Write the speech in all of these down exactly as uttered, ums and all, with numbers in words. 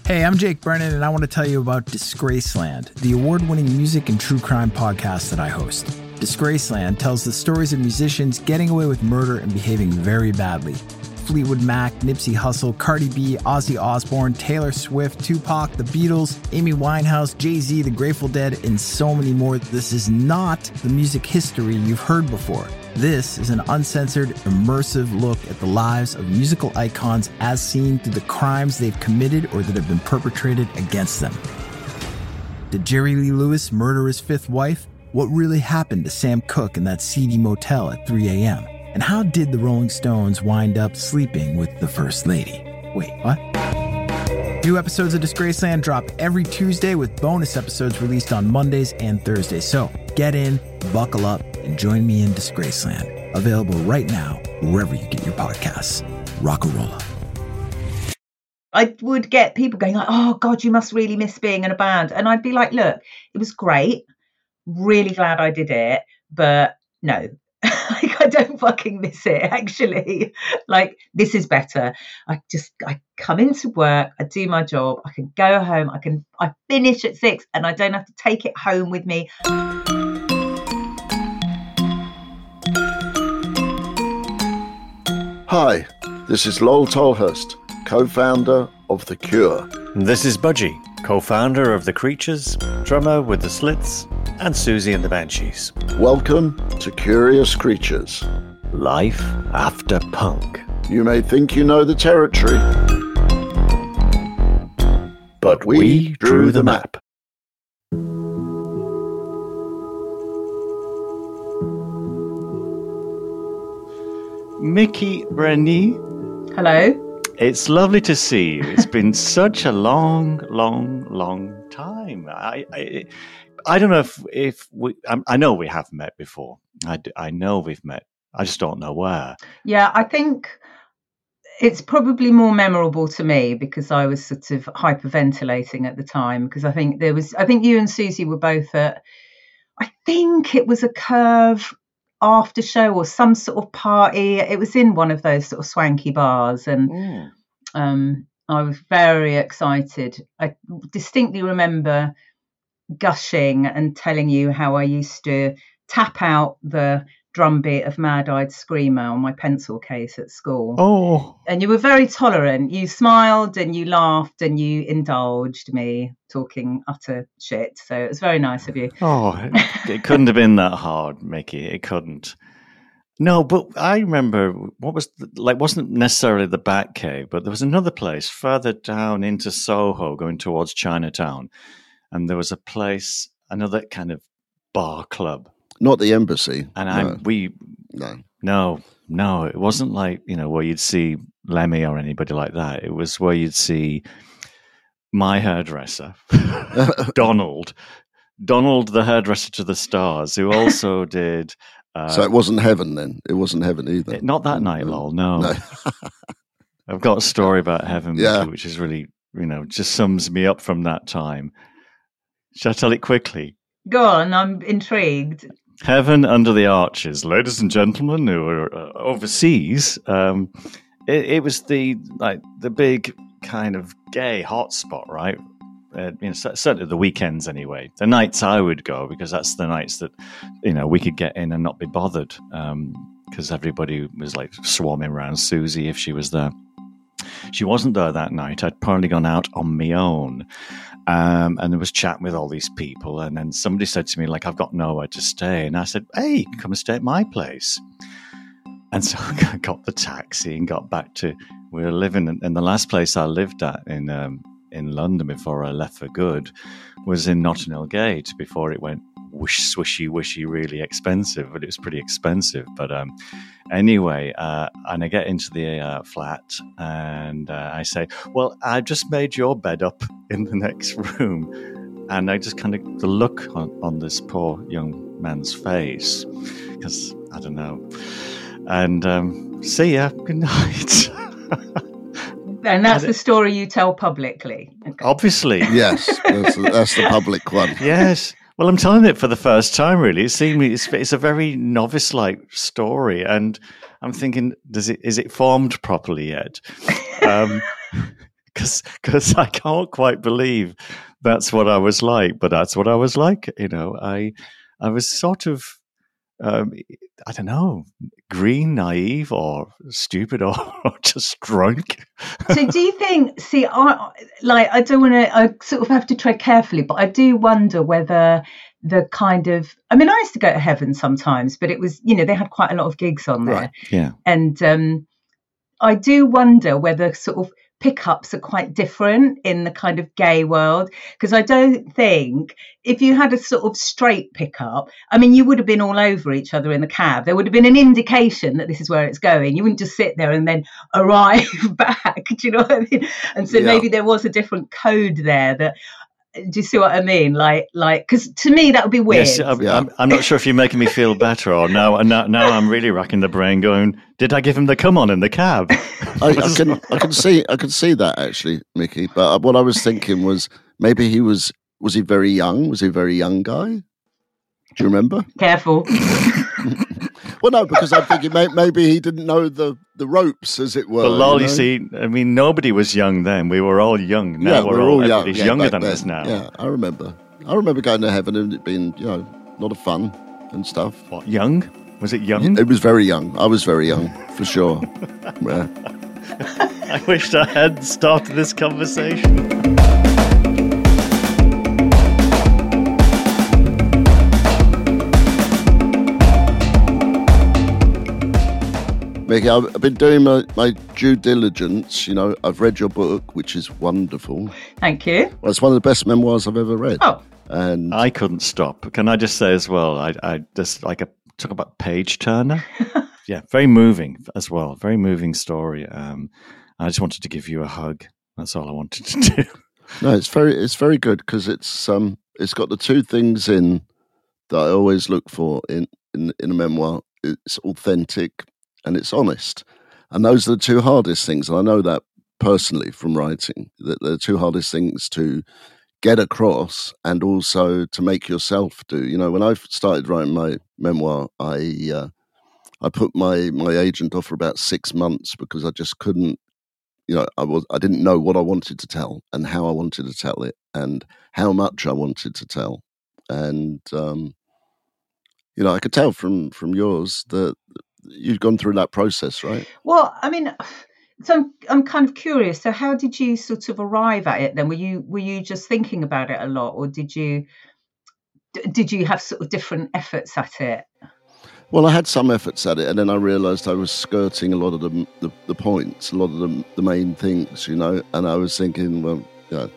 Hey, I'm Jake Brennan, and I want to tell you about Disgraceland, the award-winning music and true crime podcast that I host. Disgraceland tells the stories of musicians getting away with murder and behaving very badly. Fleetwood Mac, Nipsey Hussle, Cardi B, Ozzy Osbourne, Taylor Swift, Tupac, The Beatles, Amy Winehouse, Jay-Z, The Grateful Dead, and so many more. This is not the music history you've heard before. This is an uncensored, immersive look at the lives of musical icons as seen through the crimes they've committed or that have been perpetrated against them. Did Jerry Lee Lewis murder his fifth wife? What really happened to Sam Cooke in that seedy motel at three a.m.? And how did the Rolling Stones wind up sleeping with the First Lady? Wait, what? New episodes of Disgraceland drop every Tuesday with bonus episodes released on Mondays and Thursdays. So get in, buckle up, and join me in Disgraceland. Available right now, wherever you get your podcasts. Rock-a-rolla. I would get people going like, oh, God, you must really miss being in a band. And I'd be like, look, it was great. Really glad I did it. But no, like, I don't fucking miss it, actually. Like, this is better. I just, I come into work, I do my job, I can go home, I can, I finish at six and I don't have to take it home with me. Hi, this is Lowell Tolhurst, co-founder of The Cure. This is Budgie, co-founder of The Creatures, drummer with The Slits, and Susie and the Banshees. Welcome to Curious Creatures. Life after punk. You may think you know the territory, but we, we drew the map. Mickey Brenny. Hello. It's lovely to see you. It's been such a long, long, long time. I, I, I don't know if if we. I know we have met before. I, I know we've met. I just don't know where. Yeah, I think it's probably more memorable to me because I was sort of hyperventilating at the time. Because I think there was. I think you and Susie were both at. I think it was a Curve after show or some sort of party. It was in one of those sort of swanky bars, and mm. um, I was very excited. I distinctly remember gushing and telling you how I used to tap out the drum beat of Mad Eyed Screamer on my pencil case at school. Oh. And you were very tolerant. You smiled and you laughed and you indulged me talking utter shit. So it was very nice of you. Oh, it, it couldn't have been that hard, Mickey. It couldn't. No, but I remember what was the, like wasn't necessarily the Bat Cave, but there was another place further down into Soho going towards Chinatown. And there was a place, another kind of bar club. Not the Embassy. And no. I, we, no, no, no, it wasn't like, you know, where you'd see Lemmy or anybody like that. It was where you'd see my hairdresser, Donald, Donald, the hairdresser to the stars, who also did. Uh, so it wasn't heaven then. It wasn't heaven either. It, not that night, lol. No. no. I've got a story about heaven, yeah. which is really, you know, just sums me up from that time. Shall I tell it quickly? Go on, I'm intrigued. Heaven under the arches, ladies and gentlemen who are uh, overseas. Um, it, it was the like the big kind of gay hotspot, right? Uh, you know, certainly the weekends anyway. The nights I would go because that's the nights that you know we could get in and not be bothered because um, everybody was like swarming around Susie if she was there. She wasn't there that night. I'd probably gone out on my own. Um, and there was chatting with all these people. And then somebody said to me, like, I've got nowhere to stay. And I said, hey, you can come and stay at my place. And so I got the taxi and got back to, we were living in, in the last place I lived at in um, in London before I left for good was in Notting Hill Gate before it went whoosh, swishy, wishy, really expensive. But it was pretty expensive. But um, anyway, uh, and I get into the uh, flat and uh, I say, well, I just made your bed up in the next room. And I just kind of, the look on, on this poor young man's face, because I don't know. And um, see ya, good night. And that's the story you tell publicly. Okay. Obviously. Yes, that's, that's the public one. Yes. Well, I'm telling it for the first time, really. It seemed it's, it's a very novice-like story, and I'm thinking, does it is it formed properly yet? Um, because because I can't quite believe that's what I was like, but that's what I was like. You know, I I was sort of um, I don't know, green, naive, or stupid, or, or just drunk. So, do you think? See, I like I don't want to. I sort of have to tread carefully, but I do wonder whether the kind of. I mean, I used to go to Heaven sometimes, but it was, you know, they had quite a lot of gigs on there, Right. Yeah. and um, I do wonder whether sort of pickups are quite different in the kind of gay world, because I don't think if you had a sort of straight pickup, I mean, you would have been all over each other in the cab. There would have been an indication that this is where it's going. You wouldn't just sit there and then arrive back. Do you know what I mean? And so yeah. maybe there was a different code there that. Do you see what I mean? Like, like, because to me that would be weird. Yes, I'm, yeah. I'm, I'm not sure if you're making me feel better or now. Now, now I'm really racking the brain, going, "Did I give him the come on in the cab?" I, I can, I can see, I can see that actually, Mickey. But what I was thinking was maybe he was, was he very young? Was he a very young guy? Do you remember? Careful. Well, no, because I'm thinking may, maybe he didn't know the, the ropes, as it were. But lol, you, you know? see, I mean, nobody was young then. We were all young. Now yeah, we're, we're all, all young. Everybody's yeah, younger than then. us now. Yeah, I remember. I remember going to Heaven and it being, you know, a lot of fun and stuff. What, young? Was it young? It was very young. I was very young, for sure. Yeah. I wished I had started this conversation. Mickey, I've been doing my, my due diligence. You know, I've read your book, which is wonderful. Thank you. Well, it's one of the best memoirs I've ever read. Oh. And I couldn't stop. Can I just say as well, I, I just like a talk about page turner. Yeah, very moving as well. Very moving story. Um, I just wanted to give you a hug. That's all I wanted to do. No, it's very it's very good because it's um it's got the two things in that I always look for in, in, in a memoir. It's authentic and it's honest. And those are the two hardest things. And I know that personally from writing, that they're the two hardest things to get across and also to make yourself do. You know, when I started writing my memoir, I uh, I put my, my agent off for about six months because I just couldn't, you know, I was I didn't know what I wanted to tell and how I wanted to tell it and how much I wanted to tell. And, um, you know, I could tell from, from yours that you've gone through that process, right? Well, I mean, so I'm, I'm kind of curious. So how did you sort of arrive at it then? Were you were you just thinking about it a lot, or did you did you have sort of different efforts at it? Well, I had some efforts at it, and then I realised I was skirting a lot of the, the the points, a lot of the the main things, you know. And I was thinking, well, you know,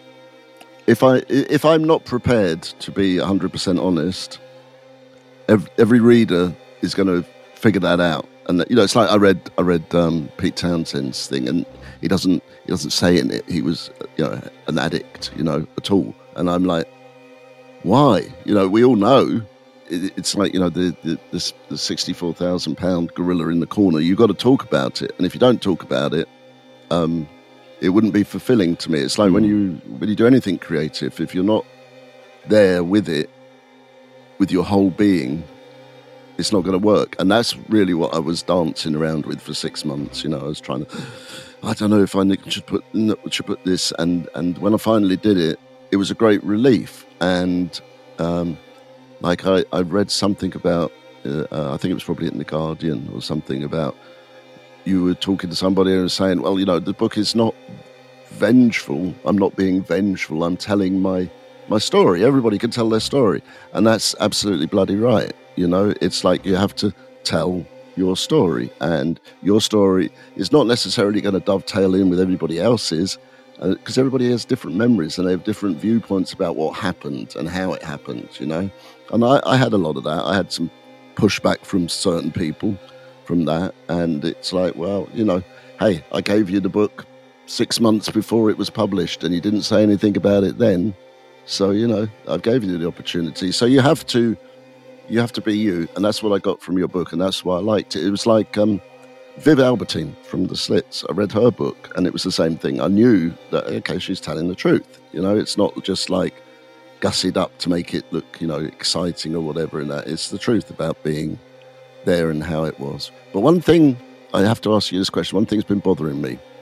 if I if I'm not prepared to be one hundred percent honest, every, every reader is going to figure that out. And you know, it's like I read I read um, Pete Townshend's thing, and he doesn't he doesn't say in it he was, you know, an addict, you know, at all. And I'm like, why? You know, we all know. It's like, you know, the the, the, the sixty-four thousand pound gorilla in the corner. You've got to talk about it, and if you don't talk about it, um, it wouldn't be fulfilling to me. It's like when you when you do anything creative, if you're not there with it, with your whole being, it's not going to work. And that's really what I was dancing around with for six months. You know, I was trying to, I don't know if I should put should put this, and and when I finally did it, it was a great relief. And um, like I, I read something about, uh, uh, I think it was probably in The Guardian or something about, you were talking to somebody and saying, well, you know, the book is not vengeful. I'm not being vengeful. I'm telling my, my story. Everybody can tell their story. And that's absolutely bloody right. You know, it's like you have to tell your story. And your story is not necessarily going to dovetail in with everybody else's, because uh, everybody has different memories and they have different viewpoints about what happened and how it happened, you know. And I, I had a lot of that. I had some pushback from certain people from that. And it's like, well, you know, hey, I gave you the book six months before it was published and you didn't say anything about it then. So, you know, I gave you the opportunity. So you have to, you have to be you. And that's what I got from your book. And that's why I liked it. It was like um, Viv Albertine from The Slits. I read her book and it was the same thing. I knew that, okay, she's telling the truth. You know, it's not just like gussied up to make it look, you know, exciting or whatever. And that it's the truth about being there and how it was. But one thing, I have to ask you this question. One thing's been bothering me.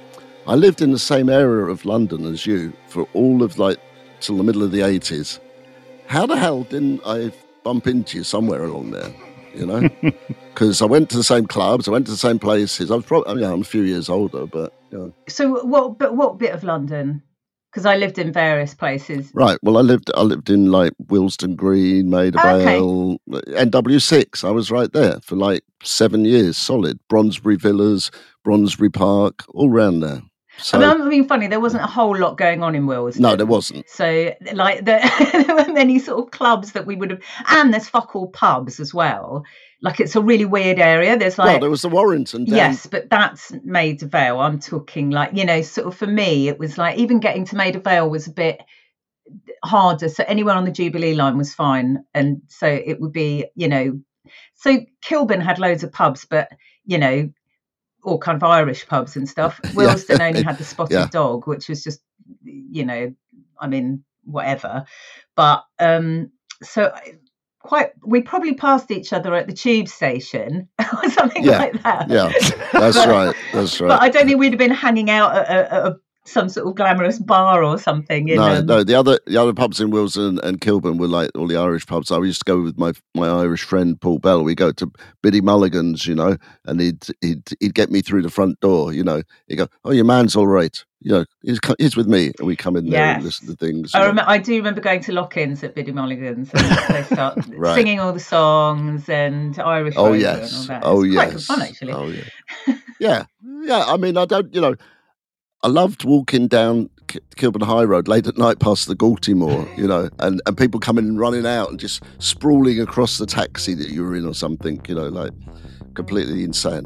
I lived in the same area of London as you for all of like till the middle of the eighties. How the hell didn't I bump into you somewhere along there? You know, because I went to the same clubs, I went to the same places. I was probably, I mean, I'm a few years older, but you know. So what? But what bit of London? Because I lived in various places. Right. Well, I lived. I lived in like Willesden Green, Maida Vale, okay. N W six. I was right there for like seven years, solid. Bronsbury Villas, Bronsbury Park, all round there. So, I mean, I'm being funny. There wasn't a whole lot going on in Willesden. No, there wasn't. So, like, the, there weren't many sort of clubs that we would have, and there's fuck all pubs as well. Like, it's a really weird area. There's like, well, there was the Warrington. Down. Yes, but that's Maida Vale. I'm talking like, you know, sort of for me, it was like even getting to Maida Vale was a bit harder. So anywhere on the Jubilee line was fine, and so it would be, you know, so Kilburn had loads of pubs, but you know. All kind of Irish pubs and stuff. Willesden yeah. only had the Spotted yeah. Dog, which was just, you know, I mean, whatever. But um, so quite, we probably passed each other at the tube station or something yeah. like that. Yeah, that's but, right. That's right. But I don't think we'd have been hanging out at a, at a some sort of glamorous bar or something. In, no, um... no. The other the other pubs in Willesden and Kilburn were like all the Irish pubs. I used to go with my my Irish friend Paul Bell. We go to Biddy Mulligan's, you know, and he'd he'd he'd get me through the front door. You know, he'd go, "Oh, your man's all right. You know, he's he's with me," and we come in there yes. and listen to things. I remember, I do remember going to lock-ins at Biddy Mulligan's, and they start right. singing all the songs and Irish. Oh yes, and all that. oh it's yes, quite good fun actually. Oh yeah, yeah, yeah. I mean, I don't, you know. I loved walking down K- Kilburn High Road late at night past the Galtymore, you know, and, and people coming and running out and just sprawling across the taxi that you were in or something, you know, like completely insane.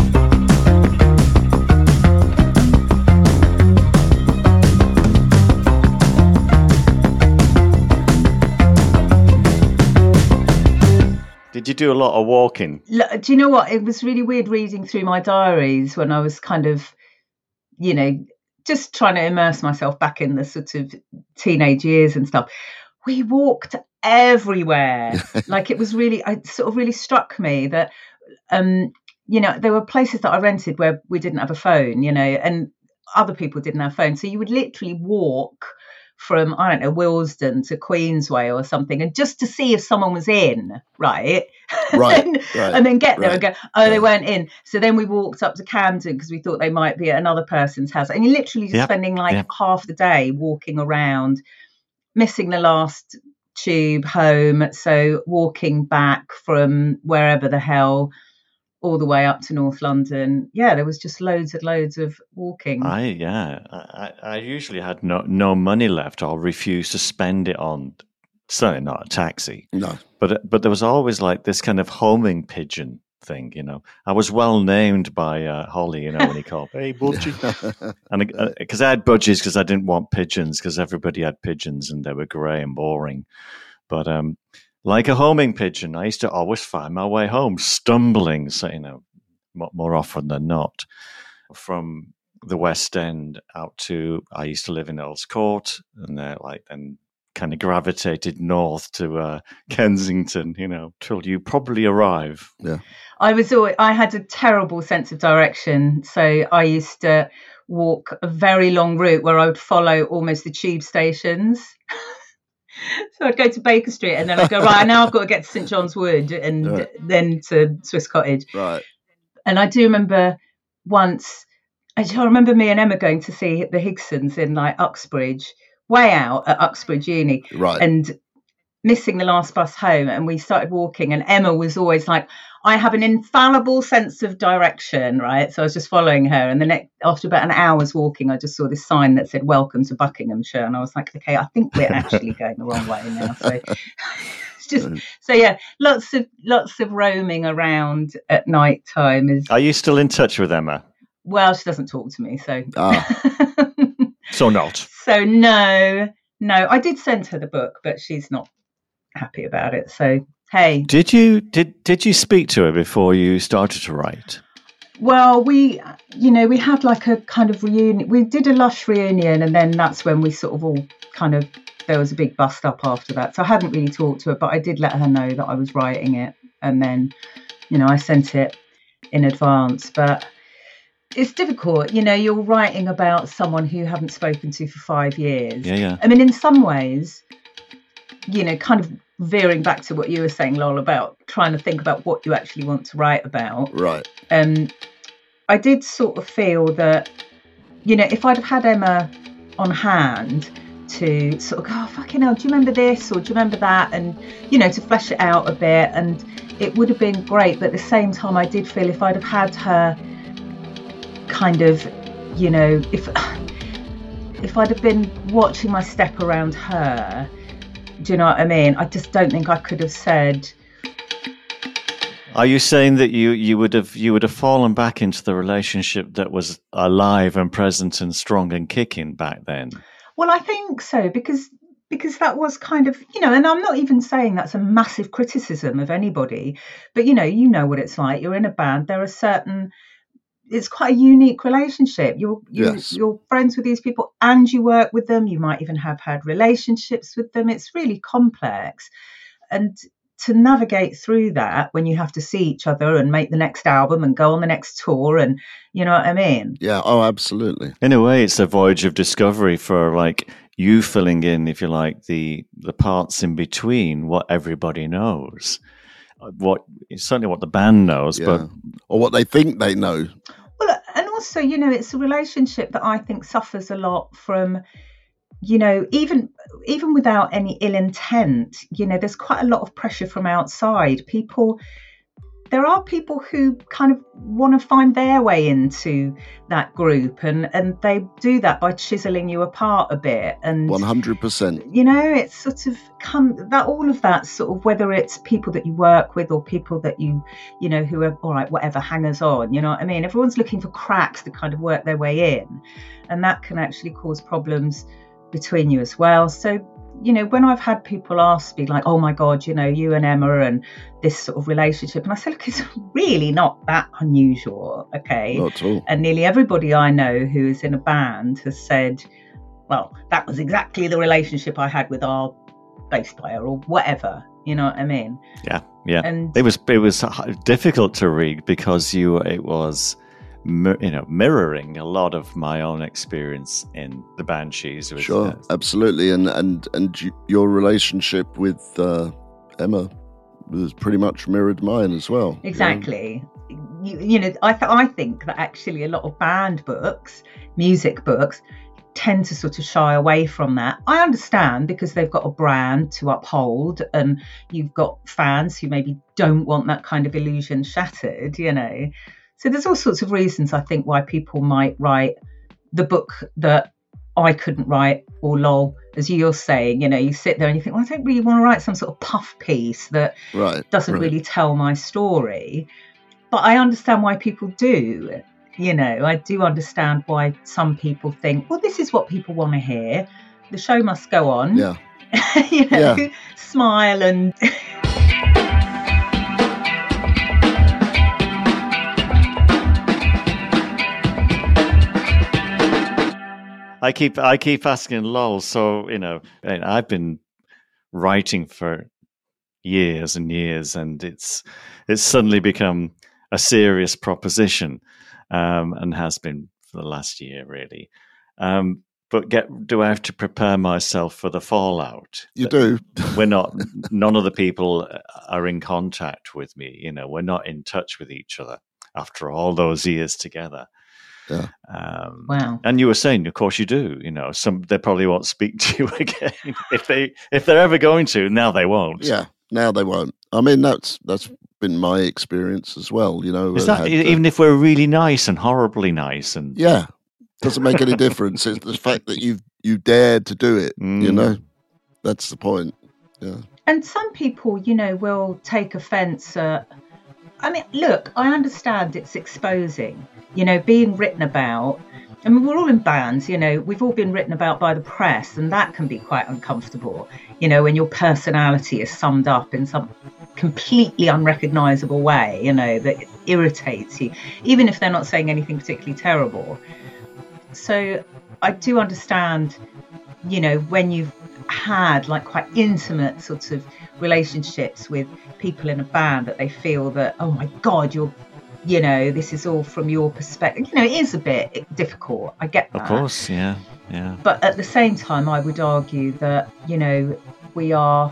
Did you do a lot of walking? Do you know what? It was really weird reading through my diaries when I was kind of, you know, just trying to immerse myself back in the sort of teenage years and stuff. We walked everywhere. Like it was really, it sort of really struck me that, um, you know, there were places that I rented where we didn't have a phone, you know, and other people didn't have phones. So you would literally walk from, I don't know, Willesden to Queensway or something, and just to see if someone was in, right? Right, and, right and then get there right. and go, oh, yeah. they weren't in. So then we walked up to Camden because we thought they might be at another person's house. And you're literally just yep. spending like yep. half the day walking around, missing the last tube home. So walking back from wherever the hell all the way up to North London. Yeah, there was just loads and loads of walking. I yeah, I, I usually had no no money left or refused to spend it on, certainly not a taxi. No, but but there was always like this kind of homing pigeon thing, you know. I was well named by uh, Holly, you know, when he called, "Hey, Budgie," and because uh, I had budgies because I didn't want pigeons because everybody had pigeons and they were grey and boring, but um. Like a homing pigeon, I used to always find my way home, stumbling, so, you know, more often than not, from the West End out to, I used to live in Earl's Court, and then, like, then kind of gravitated north to uh, Kensington, you know, till you probably arrive. Yeah. I was always, I had a terrible sense of direction, so I used to walk a very long route where I would follow almost the tube stations. So I'd go to Baker Street and then I'd go, right, now I've got to get to St John's Wood and right. then to Swiss Cottage. Right. And I do remember once, I remember me and Emma going to see the Higsons in like Uxbridge, way out at Uxbridge Uni. Right. And missing the last bus home, and we started walking, and Emma was always like, I have an infallible sense of direction, right? So I was just following her, and the next, after about an hour's walking, I just saw this sign that said "Welcome to Buckinghamshire," and I was like, okay, I think we're actually going the wrong way now. So it's just, so yeah, lots of lots of roaming around at night time. Is Are you still in touch with Emma? Well, she doesn't talk to me, so ah. so not. So no, no, I did send her the book, but she's not happy about it. So hey, did you did did you speak to her before you started to write? Well, we, you know, we had like a kind of reunion. We did a Lush reunion, and then that's when we sort of all kind of, there was a big bust up after that. So I hadn't really talked to her, but I did let her know that I was writing it, and then, you know, I sent it in advance. But it's difficult. You know, you're writing about someone who you haven't spoken to for five years. Yeah, yeah. I mean, in some ways, you know, kind of veering back to what you were saying, Lol, about trying to think about what you actually want to write about. Right. Um, I did sort of feel that, you know, if I'd have had Emma on hand to sort of go, oh, fucking hell, do you remember this or do you remember that? And, you know, to flesh it out a bit, and it would have been great. But at the same time, I did feel if I'd have had her kind of, you know, if if I'd have been watching my step around her, do you know what I mean? I just don't think I could have said. Are you saying that you, you would have you would have fallen back into the relationship that was alive and present and strong and kicking back then? Well, I think so, because because that was kind of, you know, and I'm not even saying that's a massive criticism of anybody, but, you know, you know what it's like. You're in a band. There are certain, it's quite a unique relationship. You're, you're, Yes. you're friends with these people and you work with them. You might even have had relationships with them. It's really complex. And to navigate through that when you have to see each other and make the next album and go on the next tour, and you know what I mean? Yeah. Oh, absolutely. In a way, it's a voyage of discovery for like you filling in, if you like, the the parts in between what everybody knows, what certainly what the band knows, Yeah. but Or what they think they know. Well, and also, you know, it's a relationship that I think suffers a lot from, you know, even even without any ill intent, you know, there's quite a lot of pressure from outside. People, there are people who kind of want to find their way into that group, and, and they do that by chiseling you apart a bit. And one hundred percent. you know, it's sort of come that all of that sort of, whether it's people that you work with or people that you, you know, who are, all right, whatever, hangers on, you know what I mean? Everyone's looking for cracks to kind of work their way in. And that can actually cause problems between you as well. So, you know, when I've had people ask me like, oh my God, you know, you and Emma and this sort of relationship, and I say, look, it's really not that unusual, okay? Not at all. And nearly everybody I know who is in a band has said, well, that was exactly the relationship I had with our bass player or whatever, you know what I mean? yeah, yeah. And It was it was difficult to read because you it was mi- you know mirroring a lot of my own experience in the Banshees. It was, Sure, uh, absolutely, and and and you, your relationship with uh, Emma was pretty much mirrored mine as well. you know? exactly. You, you know, I th- I think that actually a lot of band books, music books, tend to sort of shy away from that. I understand because they've got a brand to uphold, and you've got fans who maybe don't want that kind of illusion shattered, you know. So there's all sorts of reasons, I think, why people might write the book that I couldn't write, or lol, as you're saying, you know, you sit there and you think, well, I don't really want to write some sort of puff piece that Right. doesn't right. really tell my story. But I understand why people do. You know, I do understand why some people think, well, this is what people want to hear. The show must go on. Yeah. you know, Yeah. smile and. I keep I keep asking lol. So you know, and I've been writing for years and years, and it's it's suddenly become a serious proposition, um, and has been for the last year really. Um, but get do I have to prepare myself for the fallout? You do. We're not. None of the people are in contact with me. You know, we're not in touch with each other after all those years together. Yeah. Um, Wow. And you were saying, of course, you do. You know, some they probably won't speak to you again if they if they're ever going to. Now they won't. Yeah. Now they won't. I mean, that's that's been my experience as well. You know, Is I that had, uh, even if we're really nice and horribly nice and yeah, doesn't make any difference. It's the fact that you you dared to do it. You Mm. know, that's the point. Yeah. And some people, you know, will take offence at. I mean, look, I understand it's exposing, you know, being written about. I mean, we're all in bands, you know, we've all been written about by the press, and that can be quite uncomfortable, you know, when your personality is summed up in some completely unrecognisable way, you know, that irritates you, even if they're not saying anything particularly terrible. So I do understand, you know, when you've had like quite intimate sorts of relationships with people in a band, that they feel that, oh my God, you're you know, this is all from your perspective. You know, it is a bit difficult. I get that. Of course, yeah, yeah. But at the same time, I would argue that, you know, we are,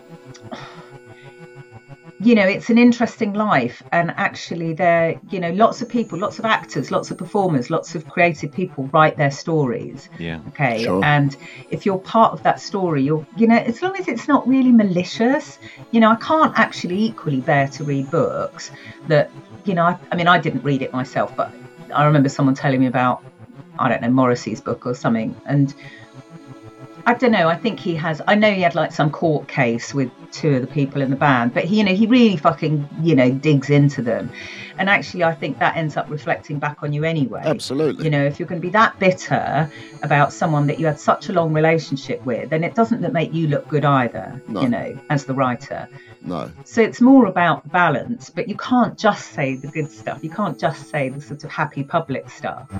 you know, it's an interesting life. And actually there, you know, lots of people, lots of actors, lots of performers, lots of creative people write their stories. Yeah. Okay. Sure. And if you're part of that story, you're, you know, as long as it's not really malicious, you know, I can't actually equally bear to read books that, you know, I, I mean, I didn't read it myself, but I remember someone telling me about, I don't know, Morrissey's book or something. And I don't know, I think he has, I know he had like some court case with two of the people in the band, but he, you know, he really fucking, you know, digs into them. And actually, I think that ends up reflecting back on you anyway. Absolutely. You know, if you're going to be that bitter about someone that you had such a long relationship with, then it doesn't make you look good either, No. you know, as the writer. No. So it's more about balance, but you can't just say the good stuff. You can't just say the sort of happy public stuff.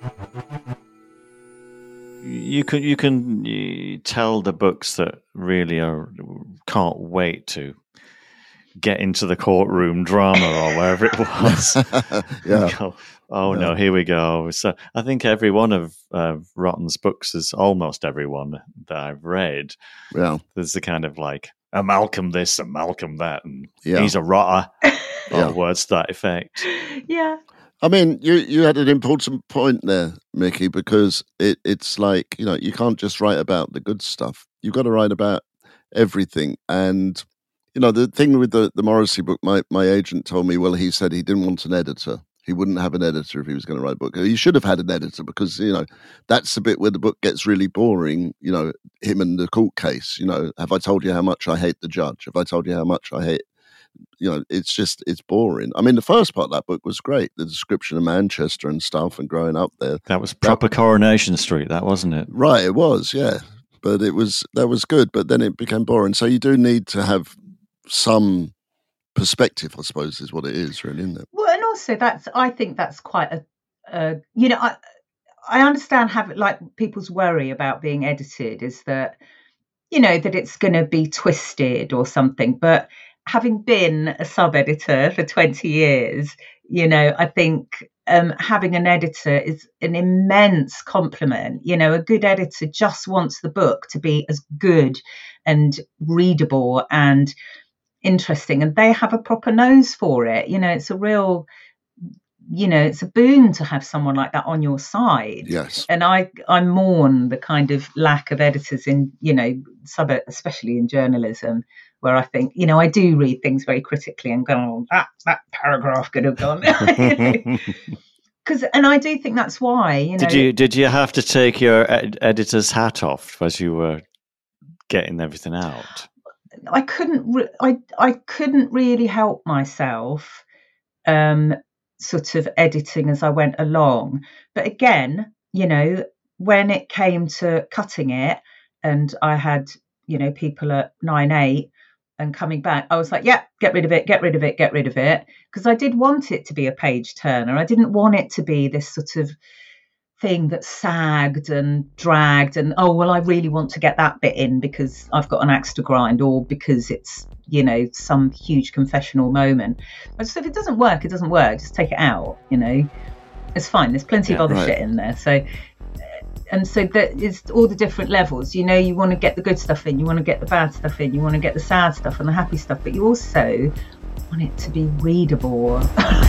You can you can you tell the books that really are can't wait to get into the courtroom drama or wherever it was. Yeah. Go, oh Yeah. no, here we go. So I think every one of uh, Rotten's books is almost every one that I've read. Yeah. There's the kind of like a Malcolm this and Malcolm that, and Yeah. he's a rotter, Yeah. or words to that effect. Yeah. I mean, you, you had an important point there, Mickey, because it, it's like, you know, you can't just write about the good stuff. You've got to write about everything. And, you know, the thing with the, the Morrissey book, my, my agent told me, well, he said he didn't want an editor. He wouldn't have an editor if he was going to write a book. He should have had an editor because, you know, that's the bit where the book gets really boring, you know, him and the court case. You know, have I told you how much I hate the judge? Have I told you how much I hate, you know, it's just, it's boring. I mean, the first part of that book was great. The description of Manchester and stuff and growing up there. That was proper Coronation Street, that wasn't it? Right, it was, yeah. But it was, that was good, but then it became boring. So you do need to have some perspective, I suppose, is what it is, really, isn't it? Well, and also that's, I think that's quite a, uh, you know, I, I understand having like people's worry about being edited is that, you know, that it's going to be twisted or something. But having been a sub-editor for twenty years, you know, I think um, having an editor is an immense compliment. You know, a good editor just wants the book to be as good and readable and interesting, and they have a proper nose for it. You know, it's a real, you know, it's a boon to have someone like that on your side. Yes. And I, I mourn the kind of lack of editors in, you know, sub, especially in journalism, where I think, you know, I do read things very critically and go, oh, that that paragraph could have gone. Because, and I do think that's why, you know. Did you did you have to take your ed- editor's hat off as you were getting everything out? I couldn't, re- I I couldn't really help myself, um, sort of editing as I went along. But again, you know, when it came to cutting it, and I had, you know, people at nine eight and coming back, I was like, yeah, get rid of it, get rid of it, get rid of it. Because I did want it to be a page turner. I didn't want it to be this sort of thing that sagged and dragged and, oh, well, I really want to get that bit in because I've got an axe to grind or because it's, you know, some huge confessional moment. I just, if it doesn't work, it doesn't work. Just take it out, you know. It's fine. There's plenty Yeah, of other right. shit in there. So, and so that is all the different levels. You know, you want to get the good stuff in, you want to get the bad stuff in, you want to get the sad stuff and the happy stuff, but you also want it to be readable.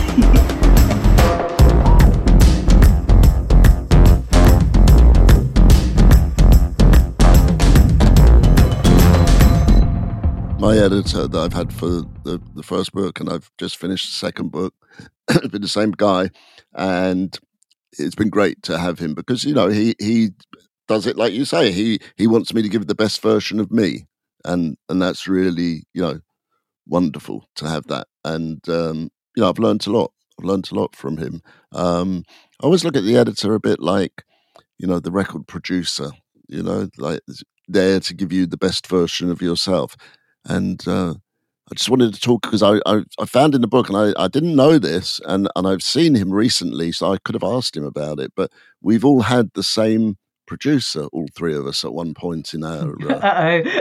My editor that I've had for the, the first book, and I've just finished the second book, has been the same guy, and it's been great to have him because, you know, he, he does it like you say. He he wants me to give the best version of me, and and that's really, you know, wonderful to have that. And um, you know, I've learned a lot. I've learned a lot from him. Um, I always look at the editor a bit like, you know, the record producer. You know, like there to give you the best version of yourself. And uh, I just wanted to talk because I, I, I found in the book, and I, I didn't know this, and, and I've seen him recently, so I could have asked him about it, but we've all had the same producer, all three of us, at one point in our... Uh,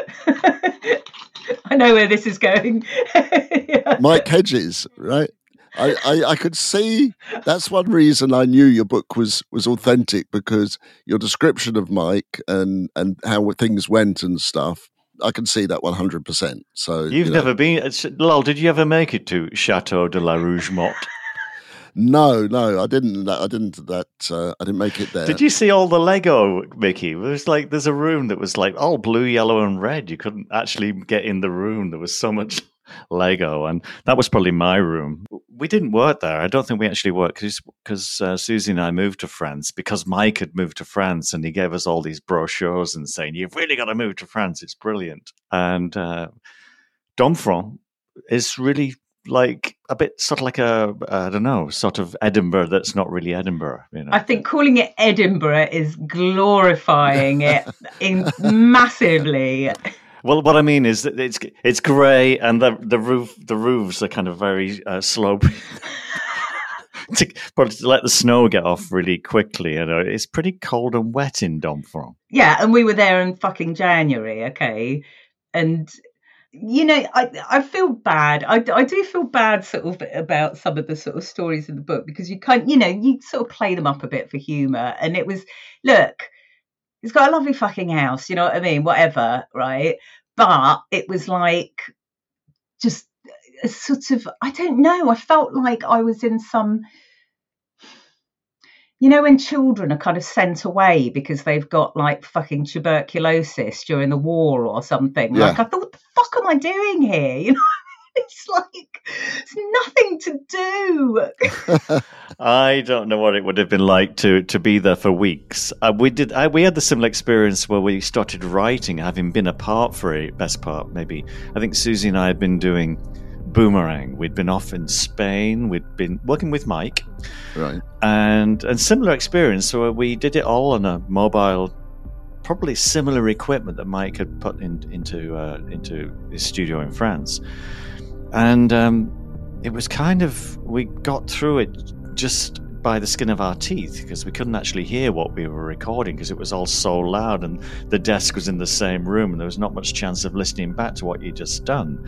Uh-oh. I know where this is going. Yeah. Mike Hedges, right? I, I, I could see that's one reason I knew your book was, was authentic, because your description of Mike and, and how things went and stuff, I can see that one hundred percent. So You've you never know. been... Lol, did you ever make it to Chateau de la Rouge-Morte? No, no, I didn't. I didn't. That uh, I didn't make it there. Did you see all the Lego, Mickey? There's like there's a room that was like all blue, yellow, and red. You couldn't actually get in the room. There was so much Lego, and that was probably my room. We didn't work there. I don't think we actually worked because uh, Susie and I moved to France because Mike had moved to France, and he gave us all these brochures and saying, "You've really got to move to France. It's brilliant." And uh, Domfront is really like a bit sort of like a, I don't know, sort of Edinburgh that's not really Edinburgh. You know? I think calling it Edinburgh is glorifying it in massively. Well, what I mean is that it's it's grey and the the roof the roofs are kind of very uh, slopey. to, but to let the snow get off really quickly, you know, it's pretty cold and wet in Domfront. Yeah, and we were there in fucking January, okay, and. You know, I I feel bad. I, I do feel bad sort of about some of the sort of stories in the book because you can't, you know, you sort of play them up a bit for humour. And it was, look, it's got a lovely fucking house, you know what I mean? Whatever, right? But it was like just a sort of, I don't know, I felt like I was in some... You know, when children are kind of sent away because they've got like fucking tuberculosis during the war or something. Yeah. Like, I thought, what the fuck am I doing here? You know, it's like, it's nothing to do. I don't know what it would have been like to, to be there for weeks. Uh, we did. I, we had the similar experience where we started writing, having been apart for a best part, maybe. I think Susie and I had been doing Boomerang. We'd been off in Spain. We'd been working with Mike. Right. And and similar experience. So we did it all on a mobile, probably similar equipment that Mike had put in, into uh, into his studio in France. And um, it was kind of, we got through it just by the skin of our teeth because we couldn't actually hear what we were recording because it was all so loud and the desk was in the same room and there was not much chance of listening back to what you'd just done.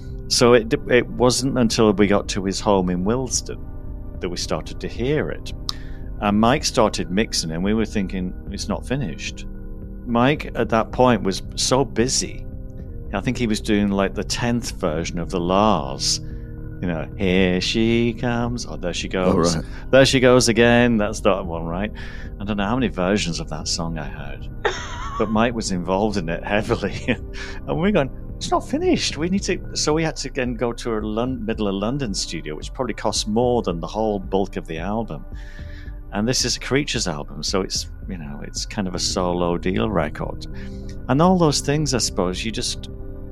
So it it wasn't until we got to his home in Willesden that we started to hear it. And Mike started mixing and we were thinking, it's not finished. Mike at that point was so busy. I think he was doing like the tenth version of the Lars. You know, here she comes. Oh, there she goes. Oh, right. There she goes again. That's that one, right? I don't know how many versions of that song I heard. But Mike was involved in it heavily. And we're going, it's not finished. We need to. So we had to again go to a London, middle of London studio, which probably costs more than the whole bulk of the album. And this is a Creatures album, so it's, you know, it's kind of a solo deal record. And all those things, I suppose, you just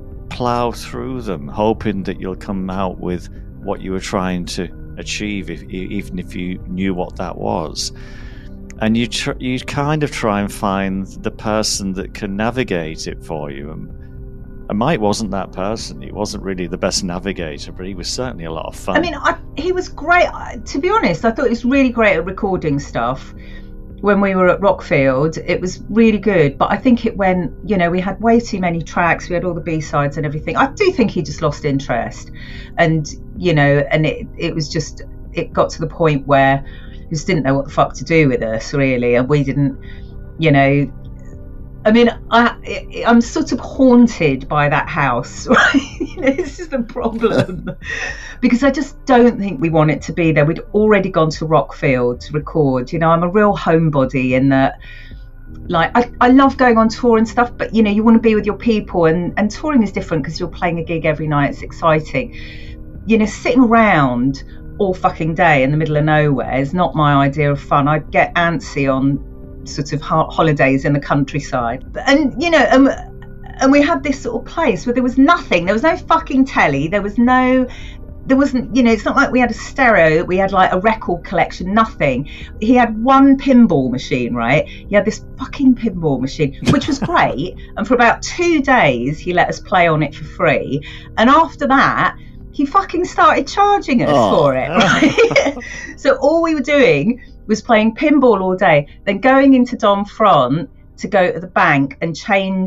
plow through them, hoping that you'll come out with what you were trying to achieve, if, even if you knew what that was. And you tr- you kind of try and find the person that can navigate it for you. And, and Mike wasn't that person. He wasn't really the best navigator, but he was certainly a lot of fun. I mean, I, he was great. To be honest, I thought he was really great at recording stuff. When we were at Rockfield, it was really good. But I think it went, you know, we had way too many tracks. We had all the B-sides and everything. I do think he just lost interest. And, you know, and it, it was just, it got to the point where he just didn't know what the fuck to do with us, really. And we didn't, you know, I mean, I, I'm sort of haunted by that house, right? You know, this is the problem. Because I just don't think we want it to be there. We'd already gone to Rockfield to record. You know, I'm a real homebody in that, like, I, I love going on tour and stuff, but, you know, you want to be with your people. And, and touring is different because you're playing a gig every night. It's exciting. You know, sitting around all fucking day in the middle of nowhere is not my idea of fun. I get antsy on sort of holidays in the countryside, and you know, and, and we had this sort of place where there was nothing. There was no fucking telly. There was no, there wasn't, you know, it's not like we had a stereo. We had like a record collection. Nothing. He had one pinball machine, right? He had this fucking pinball machine, which was great. And for about two days, he let us play on it for free. And after that, he fucking started charging us oh. for it, right? So all we were doing was playing pinball all day, then going into Domfront to go to the bank and change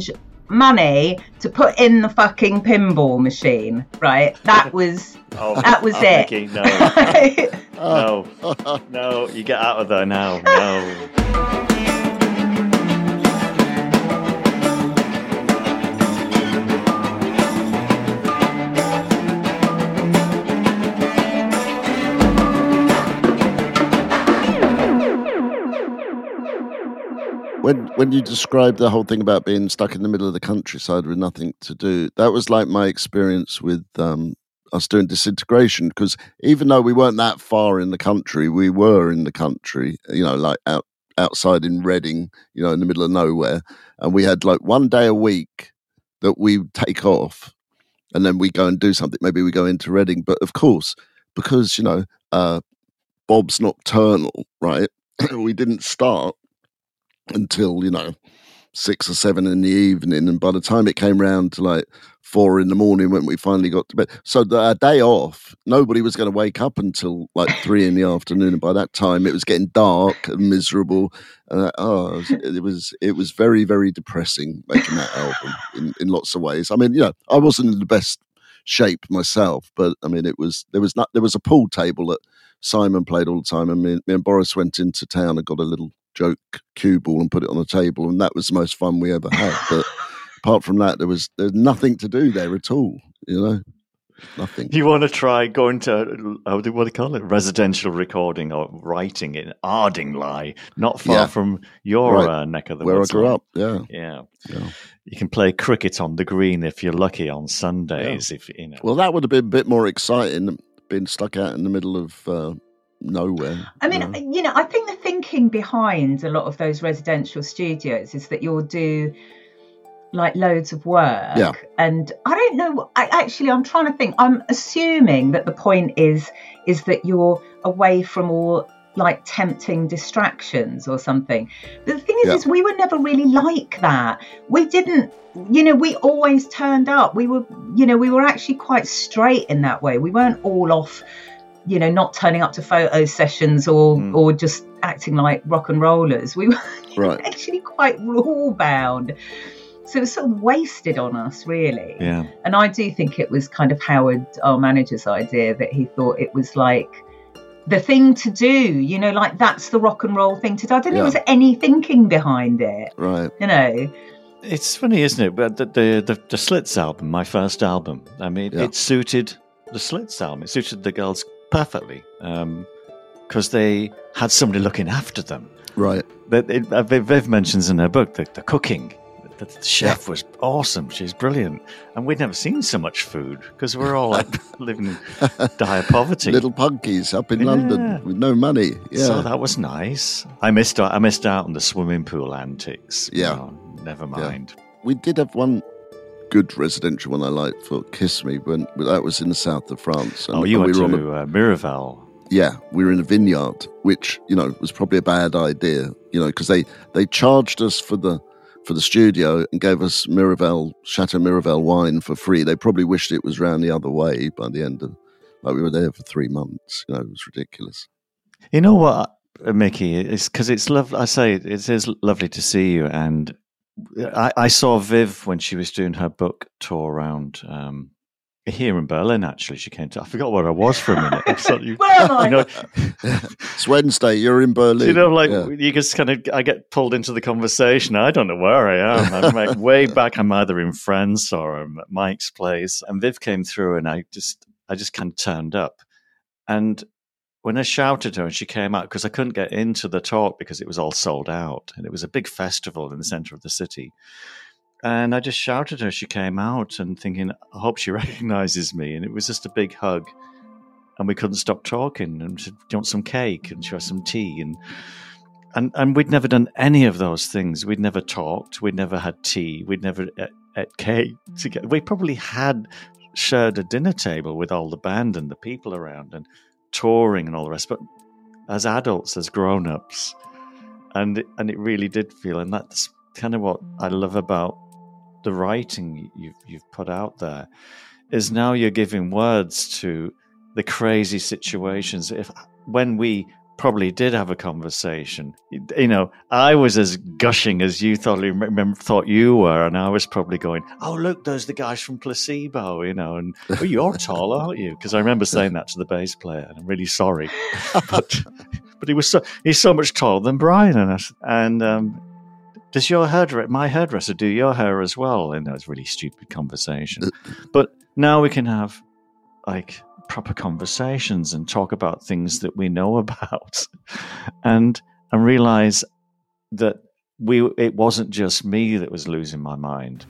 money to put in the fucking pinball machine, right? That was oh, that was oh, it. Mickey, no. no, no, you get out of there now. No. When when you described the whole thing about being stuck in the middle of the countryside with nothing to do, that was like my experience with um, us doing Disintegration, because even though we weren't that far in the country, we were in the country, you know, like out outside in Reading, you know, in the middle of nowhere, and we had like one day a week that we would take off, and then we go and do something. Maybe we go into Reading, but of course, because, you know, uh, Bob's Nocturnal, right? We didn't start until, you know, six or seven in the evening, and by the time it came round to like four in the morning when we finally got to bed, so the our day off, nobody was going to wake up until like three in the afternoon, and by that time it was getting dark and miserable. And oh, it was, it was it was very, very depressing making that album in, in lots of ways. I mean, you know, I wasn't in the best shape myself, but I mean, it was there was not there was a pool table that Simon played all the time, and me, me and Boris went into town and got a little joke cue ball and put it on a table, and that was the most fun we ever had. But apart from that, there was there's nothing to do there at all, you know, nothing. You want to try going to, how do what do you call it, residential recording or writing in Ardingly, not far Yeah. from your Right. uh, neck of the Where I woods. grew like. up, yeah. Yeah. yeah. You can play cricket on the green if you're lucky on Sundays. If you know. Well, that would have been a bit more exciting than being stuck out in the middle of uh, nowhere. I mean, you know? you know, I think the thinking behind a lot of those residential studios is that you'll do like loads of work. Yeah. And I don't know, I actually, I'm trying to think, I'm assuming that the point is, is that you're away from all like tempting distractions or something. But the thing is, Yeah. is we were never really like that. We didn't, you know, we always turned up. We were, you know, we were actually quite straight in that way. We weren't all off, you know, not turning up to photo sessions or Mm. or just acting like rock and rollers. We were Right. actually quite rule bound. So it was sort of wasted on us, really. Yeah. And I do think it was kind of Howard, our manager's idea, that he thought it was like the thing to do, you know, like that's the rock and roll thing to do. I don't Yeah. think there was any thinking behind it, Right. you know. It's funny, isn't it? But the, the the the Slits album, my first album, I mean, Yeah. it suited the Slits album. It suited the girls perfectly because they had somebody looking after them. Right. But it, uh, Viv Viv mentions in her book that the cooking, the, the chef was awesome. She's brilliant, and we'd never seen so much food because we're all like living in dire poverty. Little punkies up in Yeah. London with no money. Yeah. So that was nice. I missed out. I missed out on the swimming pool antics. Yeah. Oh, never mind. We did have one good residential one I liked for Kiss Me, when but that was in the south of France. Oh, you and went we were on a, to uh, Miraval. yeah, we were in a vineyard, which, you know, was probably a bad idea, you know, because they, they charged us for the for the studio and gave us Miraval, Chateau Miraval wine for free. They probably wished it was round the other way by the end of, like we were there for three months. You know, it was ridiculous. You know what, uh, Mickey? It's because it's lovely. I say it, it is lovely to see you. And I, I saw Viv when she was doing her book tour around um, here in Berlin. Actually, she came to. I forgot where I was for a minute. I thought you, Where am I? you know, It's Wednesday, you're in Berlin. you know, like Yeah. you just kind of. I get pulled into the conversation. I don't know where I am. I'm like way back. I'm either in France or I'm at Mike's place. And Viv came through, and I just, I just kind of turned up, and when I shouted her and she came out, because I couldn't get into the talk because it was all sold out, and it was a big festival in the center of the city. And I just shouted her. She came out, and thinking, I hope she recognizes me. And it was just a big hug, and we couldn't stop talking. And she said, do you want some cake? And she had some tea. And and and we'd never done any of those things. We'd never talked. We'd never had tea. We'd never ate, ate cake together. We probably had shared a dinner table with all the band and the people around, and touring and all the rest, but as adults, as grown-ups, and it, and it really did feel, and that's kind of what I love about the writing you've you've put out there, is now you're giving words to the crazy situations. If when we probably did have a conversation. You know, I was as gushing as you thought remember, thought you were, and I was probably going, "Oh, look, there's the guys from Placebo," you know, and oh, you're tall, aren't you? Because I remember saying that to the bass player, and I'm really sorry, but but he was so he's so much taller than Brian, and and um, does your hairdresser, my hairdresser, do your hair as well? And that was a really stupid conversation, but now we can have like proper conversations and talk about things that we know about, and and realize that we it wasn't just me that was losing my mind.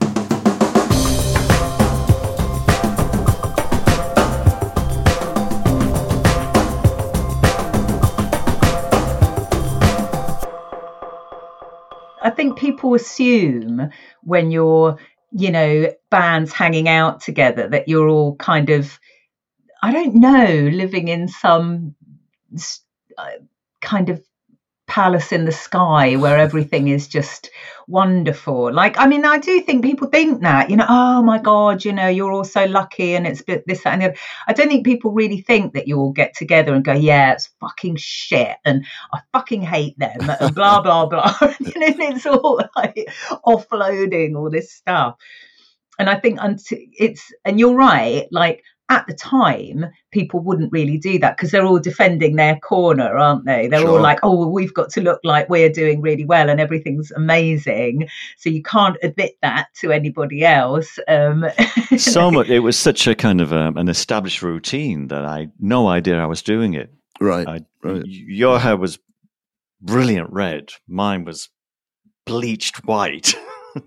I think people assume when you're, you know, bands hanging out together that you're all kind of, I don't know, living in some uh, kind of palace in the sky where everything is just wonderful. Like, I mean, I do think people think that, you know, oh my God, you know, you're all so lucky and it's this, that, and the other. I don't think people really think that you all get together and go, yeah, it's fucking shit and I fucking hate them and blah, blah, blah. And it's all like offloading all this stuff. And I think it's, and you're right, like, at the time, people wouldn't really do that because they're all defending their corner, aren't they? They're sure. all like, oh, well, we've got to look like we're doing really well and everything's amazing. So you can't admit that to anybody else. Um, so much. It was such a kind of um, an established routine that I had no idea I was doing it. Right. I, right. Your hair was brilliant red. Mine was bleached white.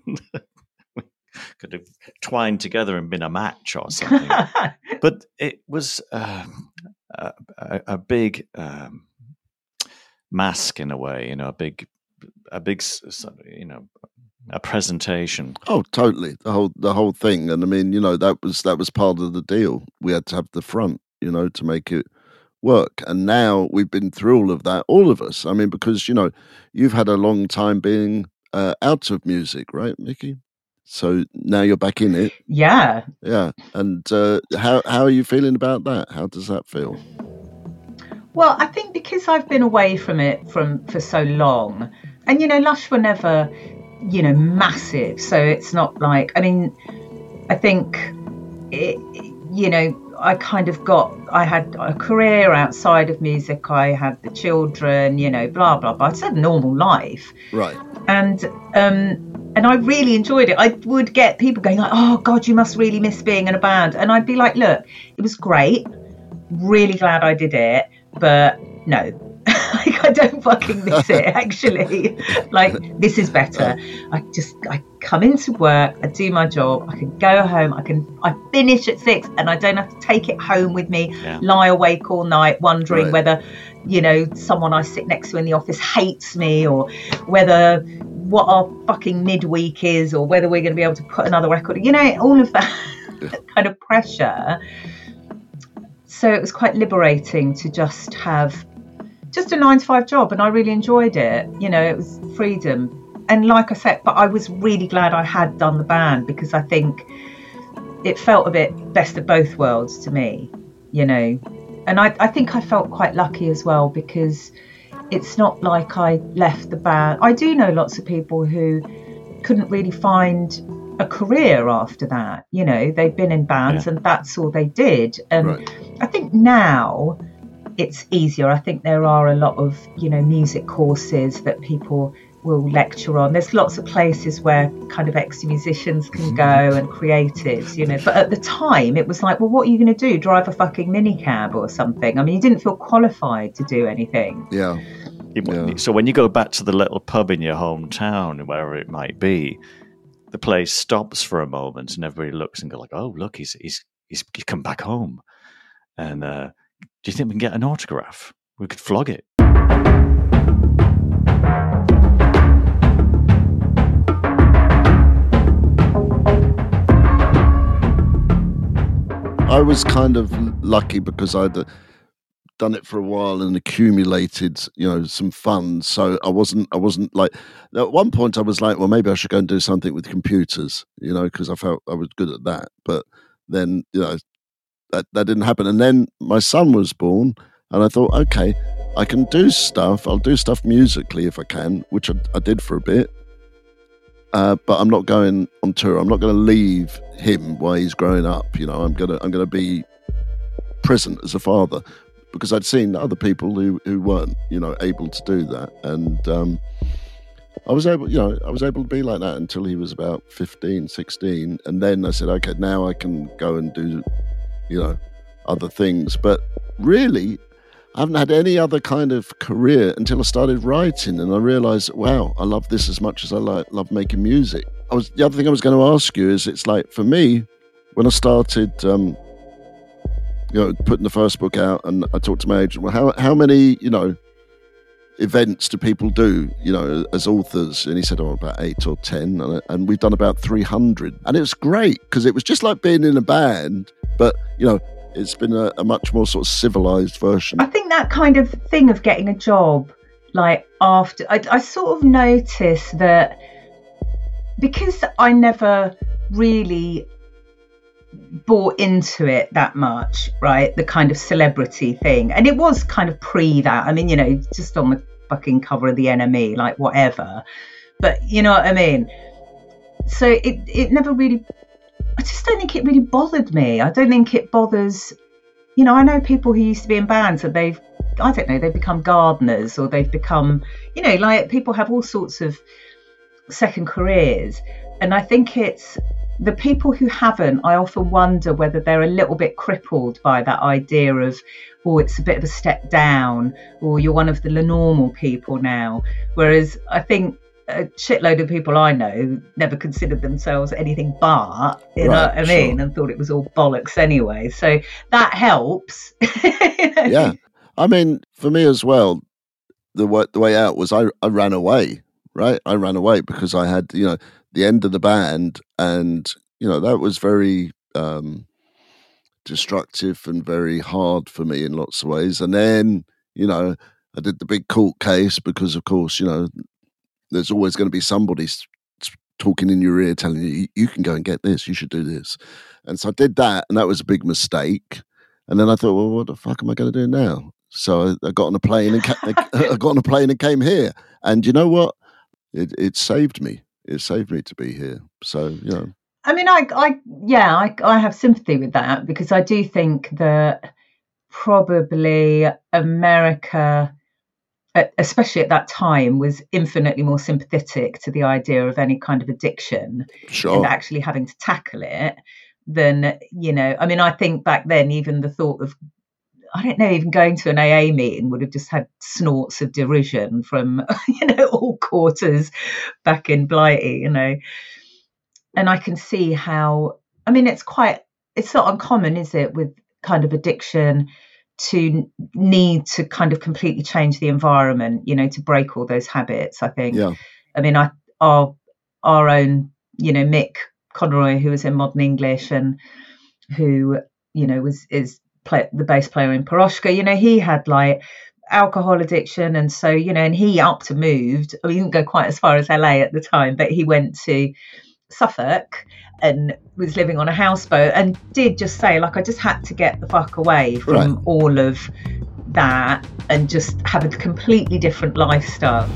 Could have twined together and been a match or something. But it was um, a, a, a big um, mask in a way, you know, a big, a big, you know, a presentation. Oh, totally. The whole, the whole thing. And I mean, you know, that was, that was part of the deal. We had to have the front, you know, to make it work. And now we've been through all of that, all of us. I mean, because, you know, you've had a long time being uh, out of music, right, Mickey? So now you're back in it. Yeah. Yeah. And uh, how how are you feeling about that? How does that feel? Well, I think because I've been away from it from for so long, and, you know, Lush were never, you know, massive. So it's not like, I mean, I think, it, you know, I kind of got, I had a career outside of music. I had the children, you know, blah, blah, blah. It's a normal life. Right. And, um, And I really enjoyed it. I would get people going like, oh, God, you must really miss being in a band. And I'd be like, look, it was great. Really glad I did it. But no, like, I don't fucking miss it, actually. Like, this is better. I just, I come into work, I do my job, I can go home, I can, I finish at six and I don't have to take it home with me, yeah. lie awake all night wondering right. whether, you know, someone I sit next to in the office hates me or whether what our fucking midweek is or whether we're going to be able to put another record, you know, all of that yeah. kind of pressure. So it was quite liberating to just have just a nine to five job, and I really enjoyed it. You know, it was freedom. And like I said, but I was really glad I had done the band because I think it felt a bit best of both worlds to me, you know. And I, I think I felt quite lucky as well because it's not like I left the band. I do know lots of people who couldn't really find a career after that. You know, they've been in bands yeah. and that's all they did. And right. I think now it's easier. I think there are a lot of, you know, music courses that people will lecture on. There's lots of places where kind of ex-musicians can go and creatives, you know. But at the time, it was like, well, what are you going to do? Drive a fucking minicab or something? I mean, you didn't feel qualified to do anything. Yeah. yeah. So when you go back to the little pub in your hometown, wherever it might be, the place stops for a moment and everybody looks and go like, oh, look, he's he's he's, he's come back home. And uh, do you think we can get an autograph? We could flog it. I was kind of lucky because I'd done it for a while and accumulated, you know, some funds. So I wasn't, I wasn't like, at one point I was like, well, maybe I should go and do something with computers, you know, because I felt I was good at that. But then, you know, that, that didn't happen. And then my son was born and I thought, okay, I can do stuff. I'll do stuff musically if I can, which I, I did for a bit. Uh, but I'm not going on tour. I'm not going to leave him while he's growing up. You know, I'm gonna I'm gonna be present as a father, because I'd seen other people who, who weren't, you know, able to do that, and um, I was able, you know, I was able to be like that until he was about fifteen, sixteen, and then I said, okay, now I can go and do, you know, other things. But really, I haven't had any other kind of career until I started writing, and I realised, wow, I love this as much as I like, love making music. I was the other thing I was going to ask you is, it's like for me, when I started, um, you know, putting the first book out, and I talked to my agent, well, how how many, you know, events do people do, you know, as authors? And he said, oh, about eight or ten, and, and we've done about three hundred, and it was great because it was just like being in a band, but you know. It's been a, a much more sort of civilized version. I think that kind of thing of getting a job, like after, I, I sort of noticed that because I never really bought into it that much, right? The kind of celebrity thing. And it was kind of pre that. I mean, you know, just on the fucking cover of the N M E, like whatever. But you know what I mean? So it, it never really... I just don't think it really bothered me. I don't think it bothers, you know, I know people who used to be in bands and they've, I don't know, they've become gardeners, or they've become, you know, like people have all sorts of second careers. And I think it's the people who haven't, I often wonder whether they're a little bit crippled by that idea of, oh, it's a bit of a step down, or you're one of the normal people now. Whereas I think a shitload of people I know never considered themselves anything but, you know right, what I mean, sure. and thought it was all bollocks anyway. So that helps. Yeah. I mean, for me as well, the way, the way out was I, I ran away, right? I ran away because I had, you know, the end of the band, and, you know, that was very um, destructive and very hard for me in lots of ways. And then, you know, I did the big court case because, of course, you know, there's always going to be somebody talking in your ear telling you, you can go and get this, you should do this. And so I did that, and that was a big mistake. And then I thought, well, what the fuck am I going to do now? So I, I got on a plane and ca- I got on a plane and came here. And you know what? It, it saved me. It saved me to be here. So, you know. I mean, I, I yeah, I, I have sympathy with that, because I do think that probably America, especially at that time, was infinitely more sympathetic to the idea of any kind of addiction Sure. and actually having to tackle it than, you know, I mean, I think back then, even the thought of, I don't know, even going to an A A meeting would have just had snorts of derision from, you know, all quarters back in Blighty, you know. And I can see how, I mean, it's quite, it's not uncommon, is it, with kind of addiction, to need to kind of completely change the environment, you know, to break all those habits, I think. Yeah. I mean, I, our, our own, you know, Mick Conroy, who was in Modern English and who, you know, was, is play, the bass player in Piroshka, you know, he had like alcohol addiction. And so, you know, and he upped and moved. I mean, he didn't go quite as far as L A at the time, but he went to Suffolk and was living on a houseboat, and did just say, like, I just had to get the fuck away from right. all of that and just have a completely different lifestyle.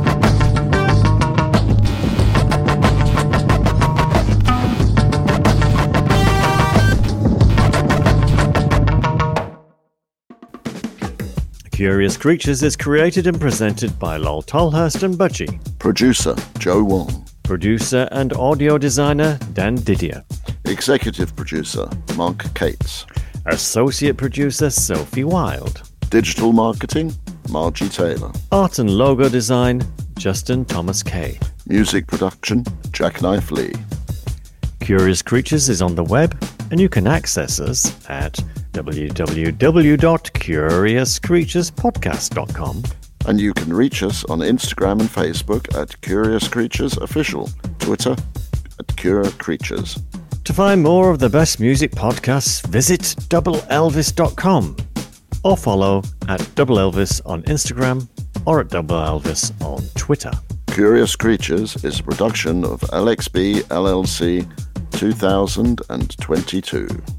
Curious Creatures is created and presented by Lol Tolhurst and Budgie. Producer, Joe Wong. Producer and audio designer, Dan Didier. Executive producer, Mark Cates. Associate producer, Sophie Wilde. Digital marketing, Margie Taylor. Art and logo design, Justin Thomas Kay. Music production, Jackknife Lee. Curious Creatures is on the web, and you can access us at w w w dot curious creatures podcast dot com. And you can reach us on Instagram and Facebook at Curious Creatures Official, Twitter at Cura Creatures. To find more of the best music podcasts, visit double elvis dot com or follow at double elvis on Instagram or at double elvis on Twitter. Curious Creatures is a production of L X B L L C two thousand twenty-two.